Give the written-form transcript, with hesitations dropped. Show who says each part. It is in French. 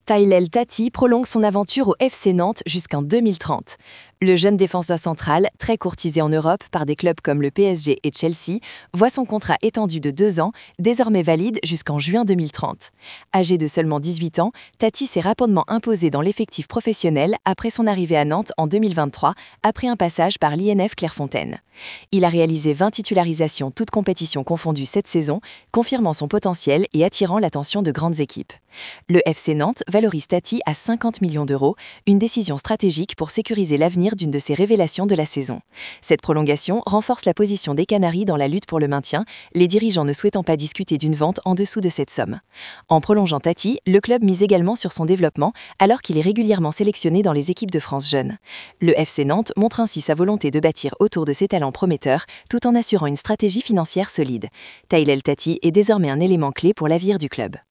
Speaker 1: Taylel Tati prolonge son aventure au FC Nantes jusqu'en 2030. Le jeune défenseur central, très courtisé en Europe par des clubs comme le PSG et Chelsea, voit son contrat étendu de 2 ans, désormais valide jusqu'en juin 2030. Âgé de seulement 18 ans, Tati s'est rapidement imposé dans l'effectif professionnel après son arrivée à Nantes en 2023, après un passage par l'INF Clairefontaine. Il a réalisé 20 titularisations toutes compétitions confondues cette saison, confirmant son potentiel et attirant l'attention de grandes équipes. Le FC Nantes valorise Tati à 50 millions d'euros, une décision stratégique pour sécuriser l'avenir d'une de ses révélations de la saison. Cette prolongation renforce la position des Canaries dans la lutte pour le maintien, les dirigeants ne souhaitant pas discuter d'une vente en dessous de cette somme. En prolongeant Tati, le club mise également sur son développement alors qu'il est régulièrement sélectionné dans les équipes de France jeunes. Le FC Nantes montre ainsi sa volonté de bâtir autour de ses talents prometteurs tout en assurant une stratégie financière solide. Taylel Tati est désormais un élément clé pour l'avenir du club.